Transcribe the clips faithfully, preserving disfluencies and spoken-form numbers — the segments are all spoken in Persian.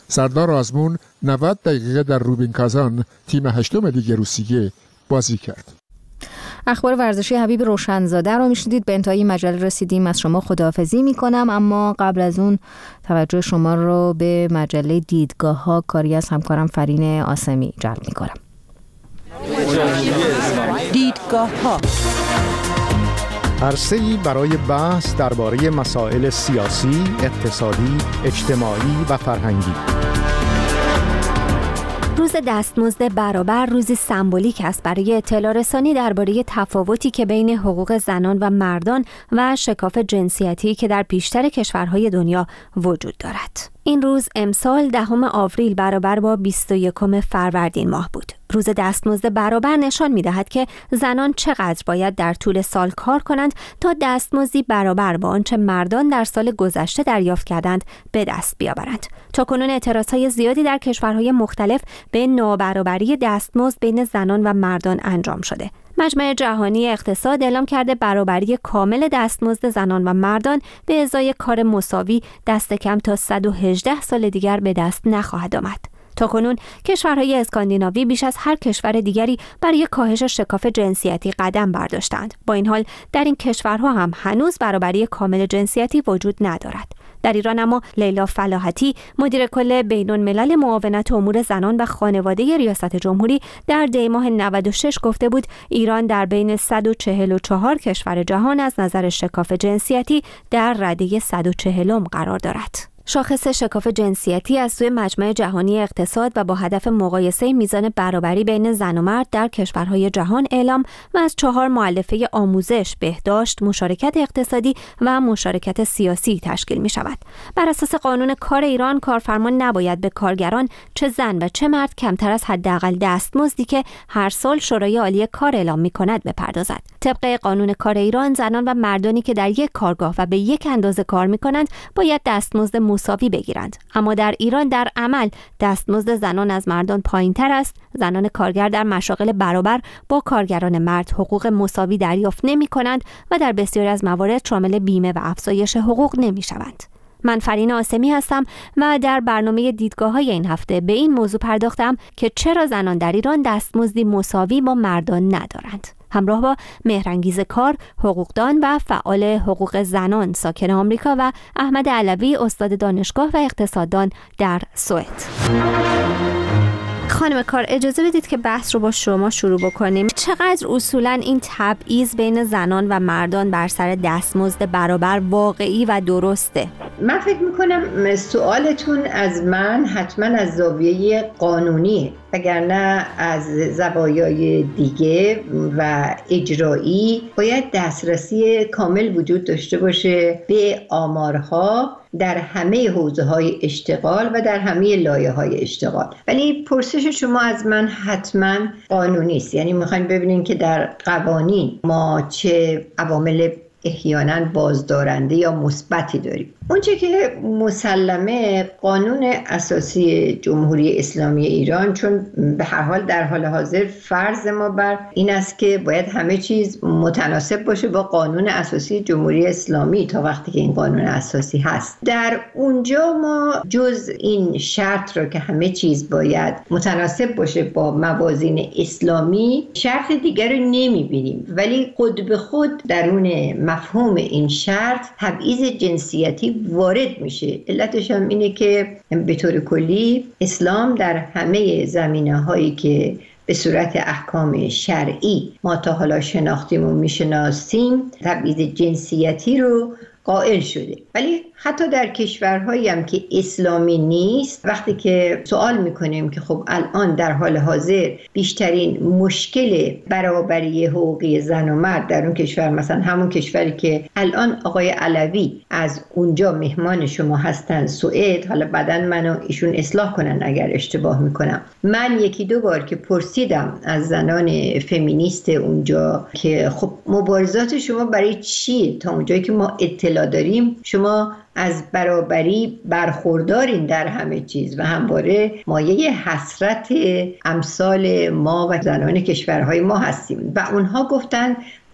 سردار آزمون نود دقیقه در روبین کازان تیم هشتم لیگ روسیه بازی کرد. اخبار ورزشی حبیب روشنزاده رو میشنیدید. به انتهای مجله رسیدیم. از شما خداحافظی میکنم، اما قبل از اون توجه شما رو به مجله دیدگاه ها کاری از همکارم فرین آسمی جلب میکنم. دیدگاه ها عرصه‌ای برای بحث درباره مسائل سیاسی، اقتصادی، اجتماعی و فرهنگی. روز دستمزد برابر روزی سمبولیک است برای اطلاع رسانی درباره تفاوتی که بین حقوق زنان و مردان و شکاف جنسیتی که در بیشتر کشورهای دنیا وجود دارد. این روز امسال دهم آوریل برابر با بیست و یکم فروردین ماه بود. روز دستمزد برابر نشان می‌دهد که زنان چقدر باید در طول سال کار کنند تا دستمزدی برابر با آنچه مردان در سال گذشته دریافت کردند به دست بیاورند. تاکنون اعتراضهای زیادی در کشورهای مختلف به نابرابری دستمزد بین زنان و مردان انجام شده. مجمع جهانی اقتصاد اعلام کرده برابری کامل دستمزد زنان و مردان به ازای کار مساوی دست کم تا صد و هجده سال دیگر به دست نخواهد آمد. تاکنون کشورهای اسکاندیناوی بیش از هر کشور دیگری برای کاهش شکاف جنسیتی قدم برداشتند. با این حال در این کشورها هم هنوز برابری کامل جنسیتی وجود ندارد. در ایران اما لیلا فلاحتی، مدیر کل بین‌الملل معاونت امور زنان و خانواده ریاست جمهوری، در دی ماه نود و شش گفته بود ایران در بین صد و چهل و چهار کشور جهان از نظر شکاف جنسیتی در رده صد و چهلم قرار دارد. شاخص شکاف جنسیتی از سوی مجمع جهانی اقتصاد و با هدف مقایسه میزان برابری بین زن و مرد در کشورهای جهان اعلام و از چهار مؤلفه آموزش، بهداشت، مشارکت اقتصادی و مشارکت سیاسی تشکیل می شود. بر اساس قانون کار ایران، کارفرما نباید به کارگران چه زن و چه مرد کمتر از حداقل دستمزدی که هر سال شورای عالی کار اعلام می کند بپردازد. طبق قانون کار ایران، زنان و مردانی که در یک کارگاه و به یک اندازه کار می کنند باید دستمزد مساوی بگیرند. اما در ایران در عمل دستمزد زنان از مردان پایین‌تر است. زنان کارگر در مشاغل برابر با کارگران مرد حقوق مساوی دریافت نمی‌کنند و در بسیاری از موارد شامل بیمه و افزایش حقوق نمی‌شوند. من فرین آسمی هستم و در برنامه دیدگاه‌های این هفته به این موضوع پرداختم که چرا زنان در ایران دستمزدی مساوی با مردان ندارند. همراه با مهرانگیز کار، حقوقدان و فعال حقوق زنان ساکن آمریکا و احمد علوی، استاد دانشگاه و اقتصاددان در سوئد. خانم کار، اجازه بدید که بحث رو با شما شروع بکنیم. چقدر اصولاً این تبعیض بین زنان و مردان بر سر دستمزد برابر واقعی و درسته؟ من فکر میکنم سوالتون از من حتما از زاویه قانونی، وگرنه از زوایای دیگه و اجرایی باید دسترسی کامل وجود داشته باشه به آمارها در همه حوزه‌های اشتغال و در همه لایه‌های اشتغال. ولی پرسش شما از من حتما قانونی است، یعنی میخوایم ببینیم که در قوانین ما چه عوامل احیانا بازدارنده یا مثبتی داریم. اونچه که مسلمه، قانون اساسی جمهوری اسلامی ایران، چون به هر حال در حال حاضر فرض ما بر این است که باید همه چیز متناسب باشه با قانون اساسی جمهوری اسلامی تا وقتی که این قانون اساسی هست. در اونجا ما جز این شرط را که همه چیز باید متناسب باشه با موازین اسلامی، شرط دیگر رو نمیبینیم. ولی خود به خود درون مفهوم این شرط تبعیض جنسیتی وارد میشه. علتش هم اینه که به طور کلی اسلام در همه زمینه هایی که به صورت احکام شرعی ما تا حالا شناختیم و میشناسیم تبعیض جنسیتی رو قائل شده. ولی حتی در کشورهایی هم که اسلامی نیست، وقتی که سوال میکنیم که خب الان در حال حاضر بیشترین مشکل برابری حقوقی زن و مرد در اون کشور، مثلا همون کشوری که الان آقای علوی از اونجا مهمان شما هستن، سوئد، حالا بعداً منو ایشون اصلاح کنن اگر اشتباه میکنم، من یکی دو بار که پرسیدم از زنان فمینیست اونجا که خب مبارزات شما برای چیه؟ تا اونجایی که ما اطلاع داریم شما از برابری برخوردارین در همه چیز و همواره مایه حسرت امثال ما و زنان کشورهای ما هستیم. و اونها گفتن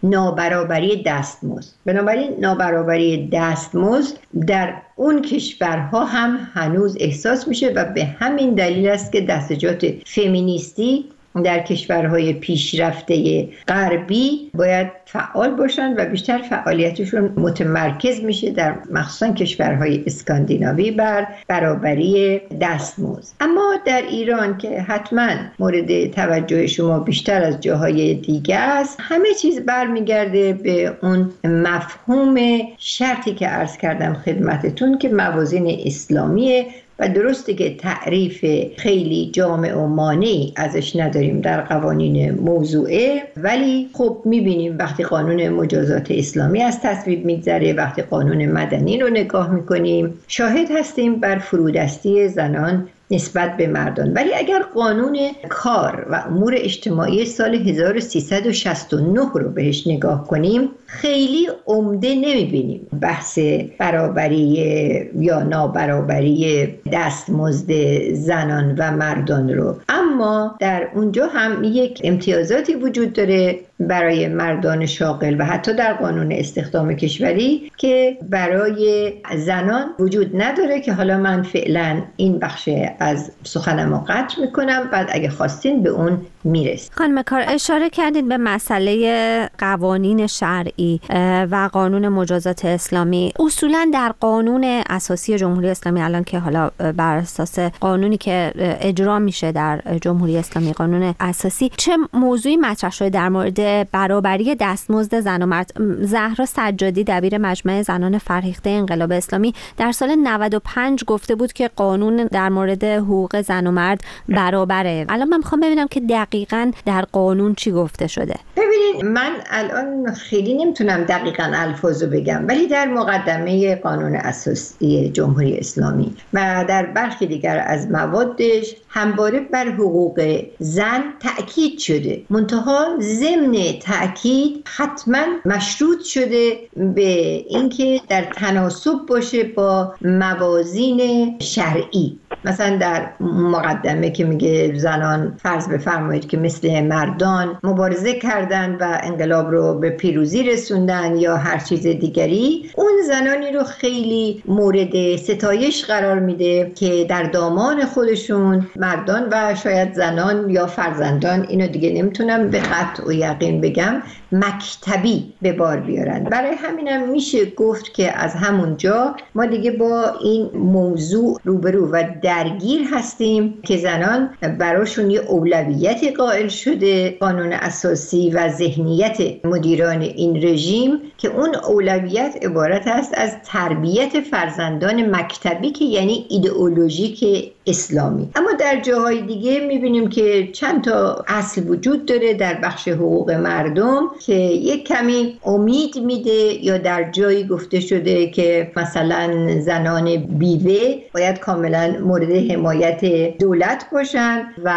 نابرابری دستمزد. بنابراین نابرابری دستمزد در اون کشورها هم هنوز احساس میشه و به همین دلیل است که دستجات فمینیستی در کشورهای پیشرفته غربی باید فعال باشن و بیشتر فعالیتشون متمرکز میشه در مخصوصا کشورهای اسکاندیناوی بر برابری دستمزد. اما در ایران که حتما مورد توجه شما بیشتر از جاهای دیگه است، همه چیز برمیگرده به اون مفهوم شرطی که عرض کردم خدمتتون که موازین اسلامیه و درسته که تعریف خیلی جامع و مانعی ازش نداریم در قوانین موضوعه، ولی خب میبینیم وقتی قانون مجازات اسلامی از تصویب میگذره، وقتی قانون مدنی رو نگاه میکنیم شاهد هستیم بر فرودستی زنان نسبت به مردان. ولی اگر قانون کار و امور اجتماعی سال هزار و سیصد و شصت و نه رو بهش نگاه کنیم خیلی عمده نمیبینیم بحث برابری یا نابرابری دستمزد زنان و مردان رو، اما در اونجا هم یک امتیازاتی وجود داره برای مردان شاغل و حتی در قانون استخدام کشوری که برای زنان وجود نداره، که حالا من فعلا این بخش از سخنم رو قطع میکنم، بعد اگه خواستین به اون میرسیم. خانم کار اشاره کردید به مسئله قوانین شرعی و قانون مجازات اسلامی. اصولا در قانون اساسی جمهوری اسلامی الان که حالا بر اساس قانونی که اجرا میشه در جمهوری اسلامی، قانون اساسی، چه موضوعی مطرح شده در مورد برابری دستمزد زن و مرد؟ زهرا سجادی دبیر مجمع زنان فرهیخته انقلاب اسلامی در سال نود و پنج گفته بود که قانون در مورد حقوق زن و مرد برابره. الان من میخوام ببینم که دقیقاً در قانون چی گفته شده. ببینید من الان خیلی نمیتونم دقیقاً الفاظو بگم، ولی در مقدمه قانون اساسی جمهوری اسلامی و در برخی دیگر از موادش همواره بر حقوق زن تأکید شده، منتها ضمن تأکید حتما مشروط شده به اینکه در تناسب باشه با موازین شرعی. مثلا در مقدمه که میگه زنان فرض بفرمایید که مثل مردان مبارزه کردن و انقلاب رو به پیروزی رسوندن یا هر چیز دیگری، اون زنانی رو خیلی مورد ستایش قرار میده که در دامان خودشون مردان و شاید زنان یا فرزندان، اینو دیگه نمیتونم به قطع و یقین بگم، مکتبی به بار بیارن. برای همینم میشه گفت که از همونجا ما دیگه با این موضوع روبرو و درگیر هستیم که زنان براشون یه اولویتی قائل شده قانون اساسی و ذهنیت مدیران این رژیم، که اون اولویت عبارت است از تربیت فرزندان مکتبی که یعنی ایدئولوژیک اسلامی. اما در جاهای دیگه میبینیم که چند تا اصل وجود داره در بخش حقوق مردم که یک کمی امید میده، یا در جایی گفته شده که مثلا زنان بیوه باید کاملا مورد حمایت دولت باشن و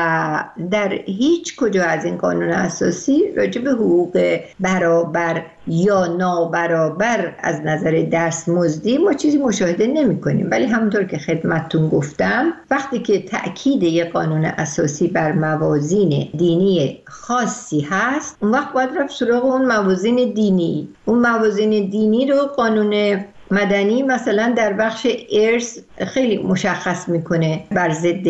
در هیچ کجا از این قانون اساسی راجع به حقوق برابر یا نابرابر از نظر دستمزدی ما چیزی مشاهده نمی کنیم. ولی همونطور که خدمتتون گفتم وقتی که تأکید یک قانون اساسی بر موازین دینی خاصی هست، اون وقت باید رفت سراغ اون موازین دینی. اون موازین دینی رو قانون مدنی مثلا در بخش ارث خیلی مشخص میکنه بر ضد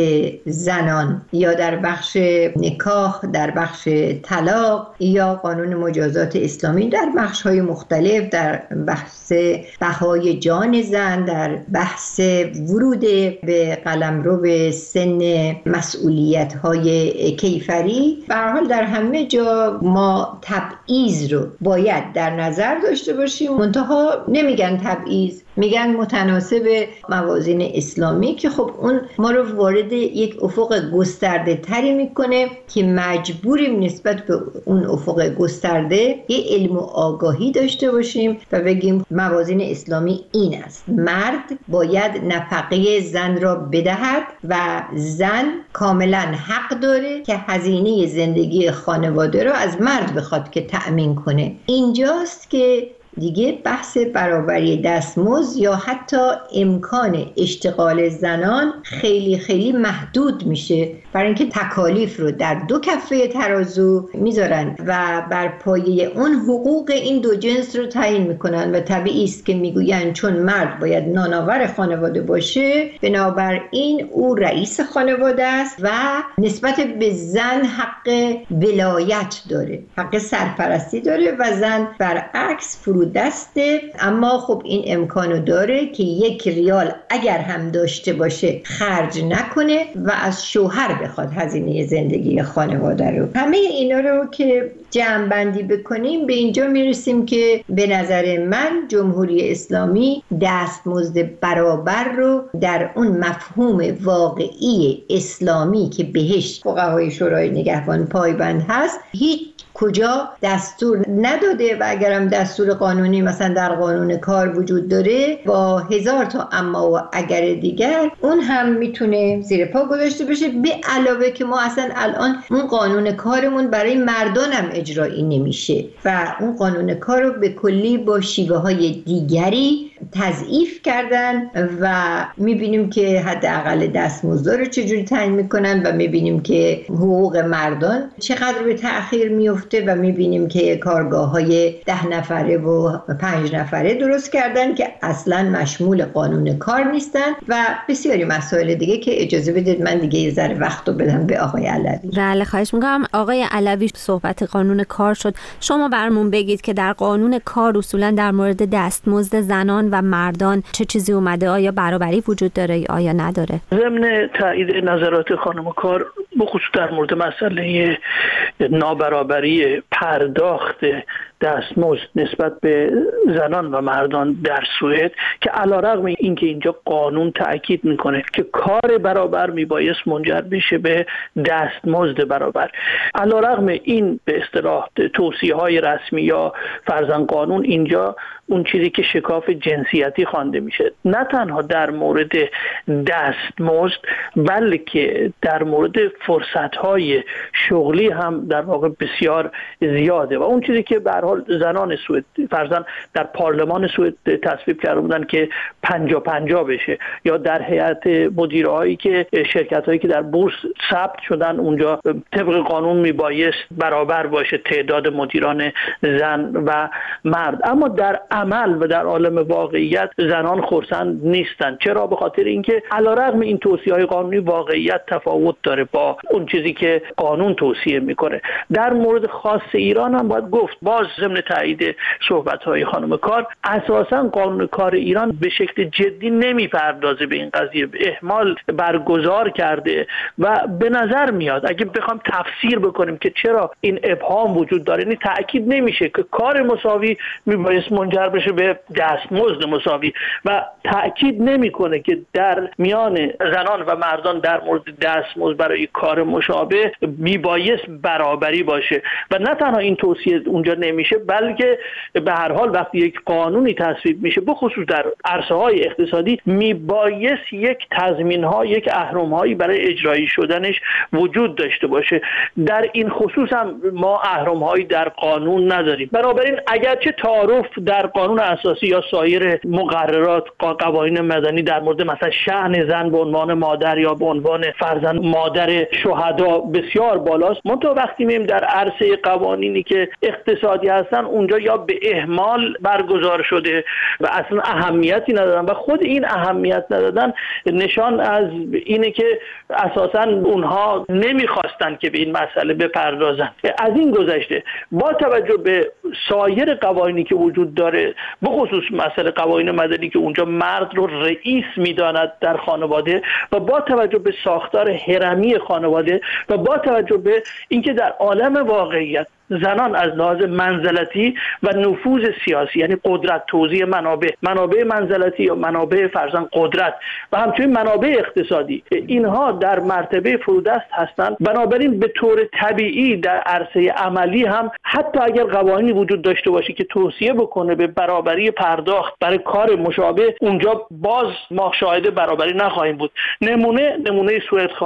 زنان، یا در بخش نکاح، در بخش طلاق، یا قانون مجازات اسلامی در بخش های مختلف، در بحث بهای جان زن، در بحث ورود به قلمرو به سن مسئولیت های کیفری. به هر حال در همه جا ما تبعیض رو باید در نظر داشته باشیم، منتها نمیگن تبعیض، میگن متناسب موازین اسلامی، که خب اون ما رو وارد یک افق گسترده تری میکنه که مجبوریم نسبت به اون افق گسترده یه علم و آگاهی داشته باشیم و بگیم موازین اسلامی این است: مرد باید نفقه زن را بدهد و زن کاملا حق داره که هزینه زندگی خانواده را از مرد بخواد که تأمین کنه. اینجاست که دیگه بحث برابری دستمزد یا حتی امکان اشتغال زنان خیلی خیلی محدود میشه، برای اینکه تکالیف رو در دو کفه ترازو میذارن و بر پایه اون حقوق این دو جنس رو تعیین میکنن و طبیعی است که میگوین چون مرد باید نانآور خانواده باشه، بنابراین او رئیس خانواده است و نسبت به زن حق ولایت داره، حق سرپرستی داره و زن برعکس فرودسته. اما خب این امکانو داره که یک ریال اگر هم داشته باشه خرج نکنه و از شوهر بخواد هزینه زندگی خانواده رو. همه اینا رو که جمع بندی بکنیم به اینجا میرسیم که به نظر من جمهوری اسلامی دستمزد برابر رو در اون مفهوم واقعی اسلامی که بهش فقهای شورای نگهبان پایبند هست هیچ کجا دستور نداده و اگرم دستور قانونی مثلا در قانون کار وجود داره با هزار تا اما و اگر دیگر اون هم میتونه زیر پا گذاشته بشه، به علاوه که ما اصلا الان اون قانون کارمون برای مردان هم اجرایی نمیشه و اون قانون کار رو به کلی با شیوه های دیگری تضعیف کردن و میبینیم که حداقل دستمزد رو چجوری تعیین میکنن و میبینیم که حقوق مردان چقدر به تأخیر میفته و میبینیم که کارگاه های ده نفره و پنج نفره درست کردن که اصلا مشمول قانون کار نیستن و بسیاری مسائل دیگه که اجازه بدید من دیگه یه ذره وقت رو بدم به آقای علوی. بله خواهش میکنم. آقای علوی صحبت قانون کار شد، شما برامون بگید که در قانون کار اصولا در مورد دستمزد زنان و مردان چه چیزی اومده؟ آیا برابری وجود داره یا آیا نداره؟ ضمن تایید نظرات خانم کار بخصوص در مورد مسئله نابرابری پرداخت دستمزد نسبت به زنان و مردان در سوئد که علیرغم اینکه اینجا قانون تأکید میکنه که کار برابر میبایست منجر بشه به دستمزد برابر، علیرغم این به اصطلاح توصیه‌های رسمی یا فرضاً قانون اینجا اون چیزی که شکاف جنسیتی خوانده میشه نه تنها در مورد دستمزد بلکه در مورد فرصت‌های شغلی هم در واقع بسیار زیاده و اون چیزی که به هر حال زنان سوئد فرضاً در پارلمان سوئد تصویب کرده بودن که پنجاه پنجاه بشه یا در هیئت مدیرهایی که شرکت‌هایی که در بورس ثبت شدن اونجا طبق قانون میبایست برابر باشه تعداد مدیران زن و مرد، اما در عمل و در عالم واقعیت زنان خرسند نیستن. چرا؟ به خاطر اینکه علیرغم این توصیه‌های قانونی واقعیت تفاوت داره با اون چیزی که قانون توصیه میکنه. در مورد خاص ایران هم باید گفت باز ضمن تایید صحبت‌های خانم کار اساساً قانون کار ایران به شکل جدی نمیپردازه به این قضیه، به اهمال برگزار کرده و به نظر میاد اگه بخوام تفسیر بکنیم که چرا این ابهام وجود داره، یعنی تأکید نمیشه که کار مساوی میبایست منجر بشه به دستمزد مساوی و تأکید نمیکنه که در میان زنان و مردان در مورد دستمزد برای کار مشابه میبایست برابری باشه و نه تنها این توصیه اونجا نمیشه بلکه به هر حال وقتی یک قانونی تصویب میشه بخصوص در عرصه‌های اقتصادی میبایست یک تضمین‌ها یک اهرم‌هایی برای اجرایی شدنش وجود داشته باشه. در این خصوص هم ما اهرم‌هایی در قانون نداریم. بنابراین اگرچه تعارف در قانون اساسی یا سایر مقررات قوانین مدنی در مورد مثلا شأن زن به عنوان مادر یا به عنوان فرزند مادر شهدا بسیار بالاست، منتها وقتی مییم در عرصه قوانینی که اقتصادی هستن اونجا یا به اهمال برگزار شده و اصلا اهمیتی ندادن و خود این اهمیت ندادن نشان از اینه که اساسا اونها نمیخواستن که به این مسئله بپردازن. از این گذشته با توجه به سایر قوانینی که وجود داره بخصوص مسئله قوانین مدنی که اونجا مرد رو رئیس میداند در خانواده و با توجه به ساختار هرمی خانواده و با توجه به اینکه در عالم واقعیت زنان از لحاظ منزلتی و نفوذ سیاسی یعنی قدرت توزیع منابع منابع منزلتی یا منابع فرزند قدرت و همچنین منابع اقتصادی اینها در مرتبه فرودست هستند، بنابراین به طور طبیعی در عرصه عملی هم حتی اگر قوانینی وجود داشته باشه که توصیه بکنه به برابری پرداخت برای کار مشابه اونجا باز ما شاهد برابری نخواهیم بود. نمونه نمونه سوئد خواهد بود.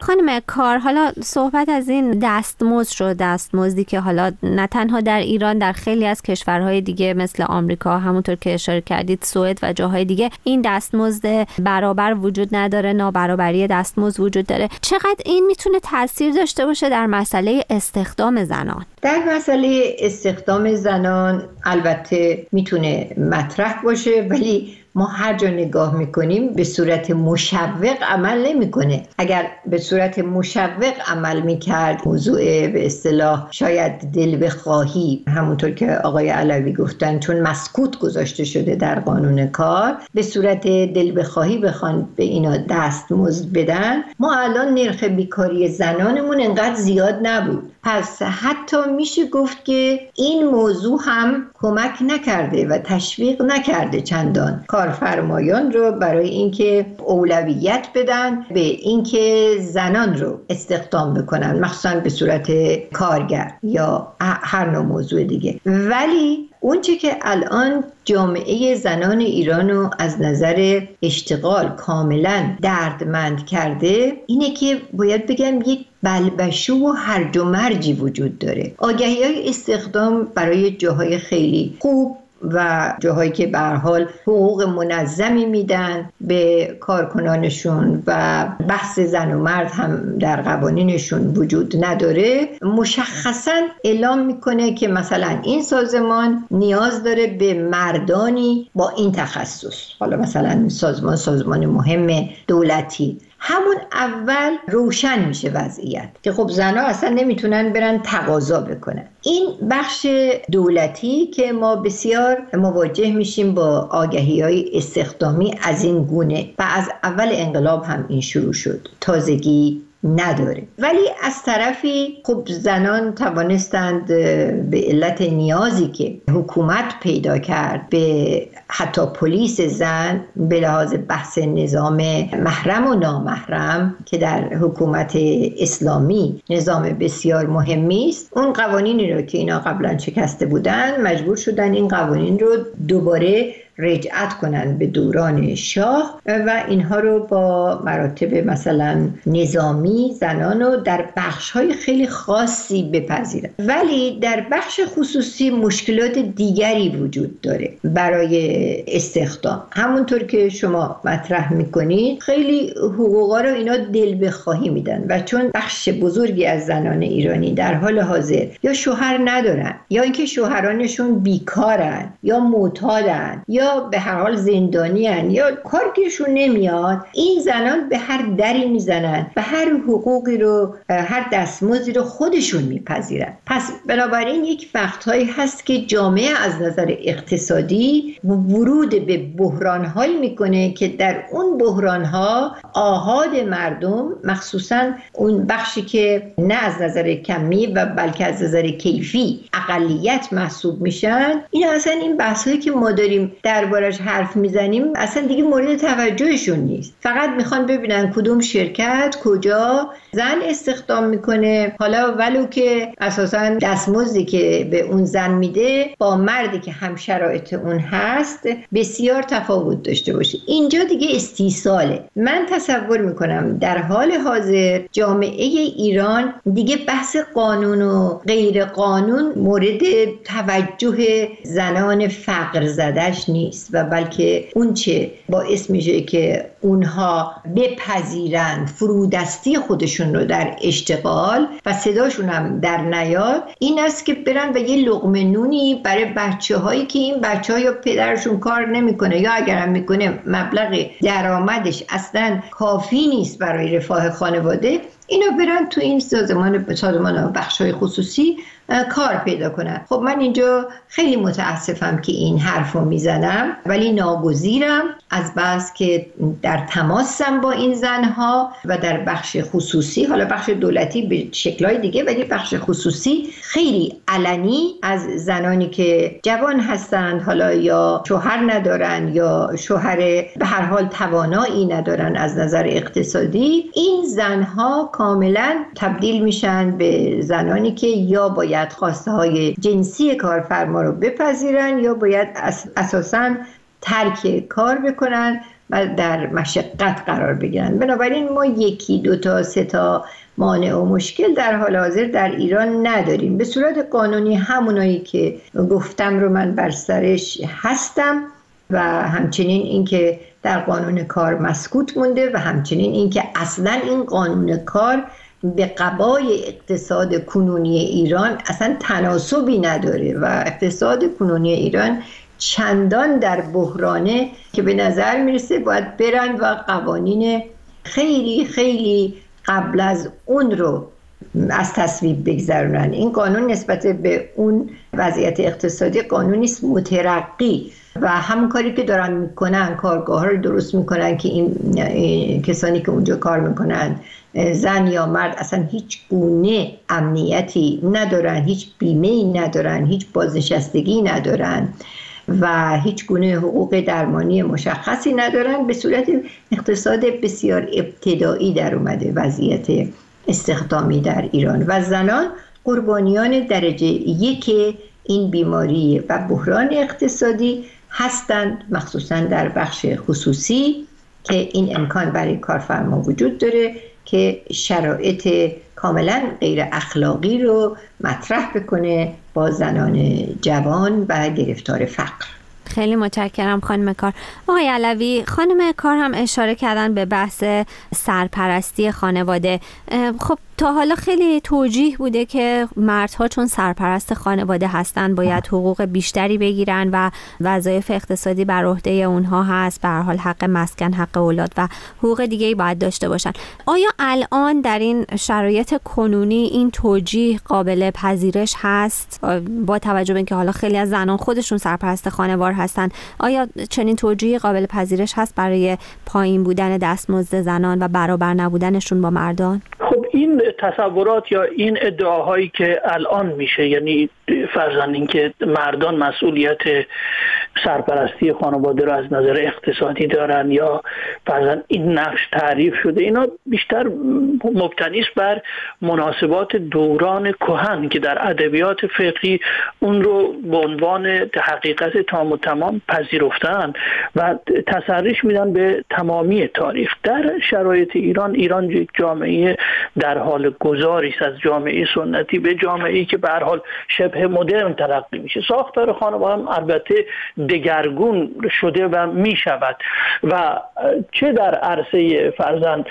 خانم کار، حالا صحبت از این دستمزد شد، دستمزدی که حالا نه تنها در ایران، در خیلی از کشورهای دیگه مثل آمریکا، همونطور که اشاره کردید سوئد و جاهای دیگه این دستمزد برابر وجود نداره، نابرابری دستمزد وجود داره. چقدر این میتونه تاثیر داشته باشه در مسئله استخدام زنان؟ در مسئله استخدام زنان البته میتونه مطرح باشه، ولی ما هر جا نگاه میکنیم به صورت مشوق عمل نمیکنه. اگر به صورت مشوق عمل میکرد، موضوع به اصطلاح شاید دل بخواهی، همونطور که آقای علوی گفتن، چون مسکوت گذاشته شده در قانون کار، به صورت دل بخواهی بخوان به اینا دستمزد بدن، ما الان نرخ بیکاری زنانمون انقدر زیاد نبود. پس حتی میشه گفت که این موضوع هم کمک نکرده و تشویق نکرده چندان کارفرمایان رو برای اینکه اولویت بدن به اینکه زنان رو استخدام بکنن، مخصوصا به صورت کارگر یا هر نوع موضوع دیگه. ولی اونچه که الان جامعه زنان ایران رو از نظر اشتغال کاملا دردمند کرده اینه که باید بگم یک بلبشو و هرج و مرجی وجود داره. آگهی‌های استخدام برای جاهای خیلی خوب و جاهایی که به هر حال حقوق منظمی میدن به کارکنانشون و بحث زن و مرد هم در قوانینشون وجود نداره، مشخصاً اعلام میکنه که مثلا این سازمان نیاز داره به مردانی با این تخصص، حالا مثلا سازمان سازمان مهم دولتی، همون اول روشن میشه وضعیت که خب زنها اصلا نمیتونن برن تقاضا بکنن. این بخش دولتی که ما بسیار مواجه میشیم با آگهی‌های استخدامی از این گونه و از اول انقلاب هم این شروع شد، تازگی نداره. ولی از طرفی خب زنان توانستند به علت نیازی که حکومت پیدا کرد به حتی پلیس زن به لحاظ بحث نظام محرم و نامحرم که در حکومت اسلامی نظام بسیار مهمی است، اون قوانینی رو که اینا قبلا شکسته بودن مجبور شدن این قوانین رو دوباره رجعت کنن به دوران شاه و اینها رو با مراتب مثلا نظامی زنان رو در بخش‌های خیلی خاصی بپذیرن. ولی در بخش خصوصی مشکلات دیگری وجود داره برای استخدام. همونطور که شما مطرح میکنید خیلی حقوقا رو اینا دل بخواهی میدن و چون بخش بزرگی از زنان ایرانی در حال حاضر یا شوهر ندارن یا اینکه شوهرانشون بیکارن یا معتادن یا به هر حال زندانی هن یا کارگیرشون نمیاد، این زنان به هر دری میزنن و هر حقوقی رو، هر دستمزدی رو خودشون میپذیرن. پس بنابراین یک وقتهایی هست که جامعه از نظر اقتصادی ورود به بحران‌هایی میکنه که در اون بحران‌ها آحاد مردم، مخصوصا اون بخشی که نه از نظر کمی و بلکه از نظر کیفی اقلیت محسوب میشن، این اصلا این بحثایی که ما داریم دربارش حرف میزنیم اصلا دیگه مورد توجهشون نیست. فقط میخوان ببینن کدوم شرکت کجا زن استخدام میکنه، حالا ولو که اساسا دستمزدی که به اون زن میده با مردی که هم شرایط اون هست بسیار تفاوت داشته باشه. اینجا دیگه استیصاله. من تصور میکنم در حال حاضر جامعه ایران دیگه بحث قانون و غیر قانون مورد توجه زنان فقر زدش نیست و بلکه اون چه باعث میشه که اونها بپذیرند فرودستی خودشون رو در اشتغال و صداشون هم در نیاد، این است که برن و یه لقمه نونی برای بچه هایی که این بچه ها یا پدرشون کار نمیکنه یا اگر هم میکنه مبلغ درآمدش اصلا کافی نیست برای رفاه خانواده، اینا برن تو این سازمان سازمان بخش‌های خصوصی کار پیدا کنن. خب من اینجا خیلی متاسفم که این حرفو میزنم، ولی ناگزیرم از بس که در تماسم با این زنها و در بخش خصوصی، حالا بخش دولتی به شکل‌های دیگه ولی بخش خصوصی خیلی علنی از زنانی که جوان هستند، حالا یا شوهر ندارن یا شوهر به هر حال توانایی ندارن از نظر اقتصادی، این زنها کاملا تبدیل میشن به زنانی که یا باید خواسته های جنسی کارفرما رو بپذیرن یا باید اساساً ترک کار بکنن و در مشقت قرار بگیرن. بنابراین ما یکی دو تا سه تا مانع و مشکل در حال حاضر در ایران نداریم. به صورت قانونی همونایی که گفتم رو من بر سرش هستم و همچنین اینکه در قانون کار مسکوت مونده و همچنین اینکه اصلا این قانون کار به قبای اقتصاد کنونی ایران اصلا تناسبی نداره و اقتصاد کنونی ایران چندان در بحرانه که به نظر میرسه باید برن و قوانین خیلی خیلی قبل از اون رو از تصویب بگذرونن. این قانون نسبت به اون وضعیت اقتصادی قانونی است مترقی و همون کاری که دارن میکنن، کارگاه ها رو درست میکنن که این, این کسانی که اونجا کار میکنن زن یا مرد اصلا هیچ گونه امنیتی ندارن، هیچ بیمه‌ای ندارن، هیچ بازنشستگی ندارن و هیچ گونه حقوق درمانی مشخصی ندارن. به صورت اقتصاد بسیار ابتدایی در اومده وضعیت استخدامی در ایران و زنان قربانیان درجه یک این بیماری و بحران اقتصادی هستند، مخصوصا در بخش خصوصی که این امکان برای کارفرما وجود داره که شرایط کاملا غیر اخلاقی رو مطرح بکنه با زنان جوان و گرفتار فقر. خیلی متشکرم خانم کار. آقای علوی، خانم کار هم اشاره کردن به بحث سرپرستی خانواده. خب تا حالا خیلی توجیه بوده که مردها چون سرپرست خانواده هستن باید حقوق بیشتری بگیرن و وظایف اقتصادی بر عهده اونها هست، به هر حال حق مسکن، حق اولاد و حقوق دیگه‌ای باید داشته باشن. آیا الان در این شرایط کنونی این توجیه قابل پذیرش هست با توجه به اینکه حالا خیلی از زنان خودشون سرپرست خانوار هستن؟ آیا چنین توجیه قابل پذیرش هست برای پایین بودن دستمزد زنان و برابر نبودنشون با مردان؟ خب این تصورات یا این ادعاهایی که الان میشه، یعنی فرضاً اینکه مردان مسئولیت سرپرستی خانواده رو از نظر اقتصادی دارن یا فرضاً این نقش تعریف شده، اینا بیشتر مبتنی است بر مناسبات دوران کهن که در ادبیات فقهی اون رو به عنوان حقیقت تام و تمام پذیرفتن و تسریش میدن به تمامی تاریخ. در شرایط ایران ایران یک جامعه در حال گذاری است از جامعه سنتی به جامعه‌ای که به هر حال شبه مدرن تلقی میشه. ساختار خانواده هم البته دگرگون شده و میشود و چه در عرصه فرزند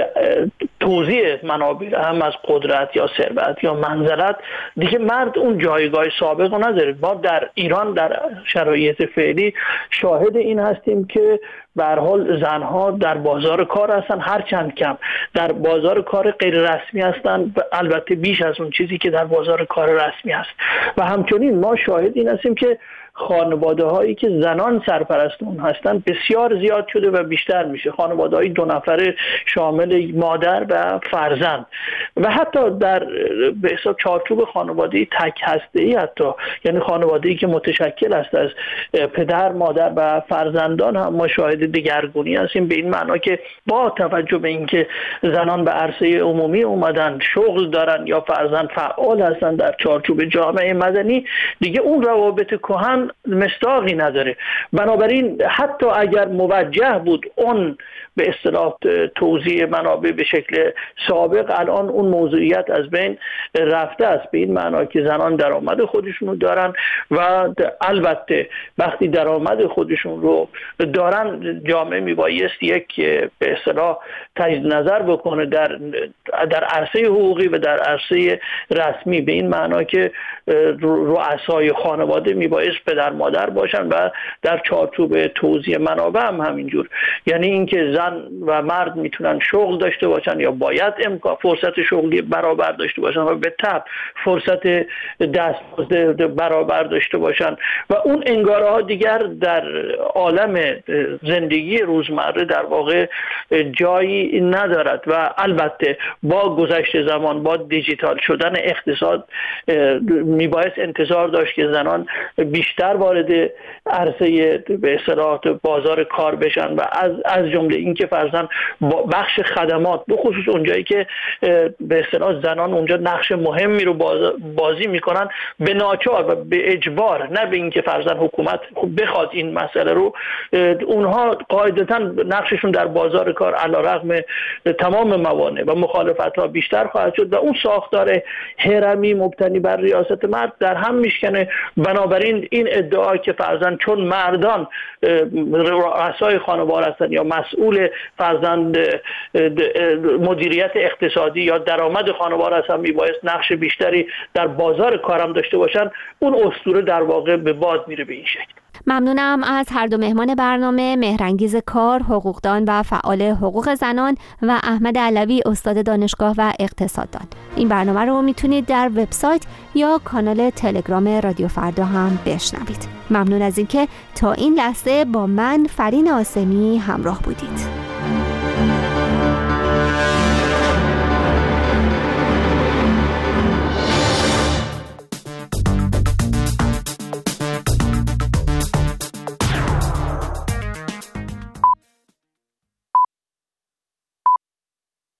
توزیع منابع هم از قدرت یا ثروت یا منزلت دیگه مرد اون جایگاه سابق رو نداره. ما در ایران در شرایط فعلی شاهد این هستیم که به هر حال زنها در بازار کار هستن، هرچند کم در بازار کار غیر رسمی هستن، البته بیش از اون چیزی که در بازار کار رسمی هست. و همچنین ما شاهد این هستیم که خانواده هایی که زنان سرپرست اون هستن بسیار زیاد شده و بیشتر میشه. خانواده های دو نفره شامل مادر و فرزند و حتی در به حساب چارچوب خانواده تک هسته‌ای، حتی یعنی خانواده‌ای که متشکل است از پدر، مادر و فرزندان، هم ما شاهد دگرگونی هستیم، به این معنا که با توجه به اینکه زنان به عرصه عمومی اومدن، شغل دارن یا فرزند فعال هستن در چارچوب جامعه مدنی، دیگه اون روابط کهن مصداقی نداره. بنابراین حتی اگر موجه بود اون به اصطلاح توزیع منابع به شکل سابق، الان اون موضوعیت از بین رفته است، به این معنا که زنان درآمد خودشون رو دارن و البته وقتی درآمد خودشون رو دارن جامعه میبایست یک به اصطلاح تجدید نظر بکنه در در عرصه حقوقی و در عرصه رسمی، به این معنا که رؤسای خانواده میبایست پدر مادر باشن و در چارچوب توزیع منابع هم همینجور، یعنی اینکه زن و مرد میتونن شغل داشته باشن یا باید امکان فرصت شغلی برابر داشته باشن و به تبع فرصت دستمزد برابر داشته باشن و اون انگاره ها دیگر در عالم زندگی روزمره در واقع جایی ندارد. و البته با گذشت زمان، با دیجیتال شدن اقتصاد، میبایست انتظار داشت که زنان بیشتر بیشتر وارد عرصه به اصطلاح بازار کار بشن و از از جمله اینکه فرضاً بخش خدمات به خصوص اونجایی که به اصطلاح زنان اونجا نقش مهمی رو بازی میکنن به ناچار و به اجبار، نه به اینکه فرضاً حکومت بخواد این مسئله رو، اونها قاعدتاً نقششون در بازار کار علیرغم تمام موانع و مخالفت‌ها بیشتر خواهد شد و اون ساختار هرمی مبتنی بر ریاست مرد در هم میشکنه. بنابراین این ادعا که فرضاً چون مردان رؤسای خانواده هستند یا مسئول فرضاً مدیریت اقتصادی یا درآمد خانواده هستند میبایست نقش بیشتری در بازار کارم داشته باشن، اون اسطوره در واقع به باد میره به این شکل. ممنونم از هر دو مهمان برنامه، مهرانگیز کار، حقوقدان و فعال حقوق زنان و احمد علوی، استاد دانشگاه و اقتصاددان. این برنامه رو میتونید در وبسایت یا کانال تلگرام رادیو فردا هم بشنوید. ممنون از اینکه تا این لحظه با من فرین آسمی همراه بودید.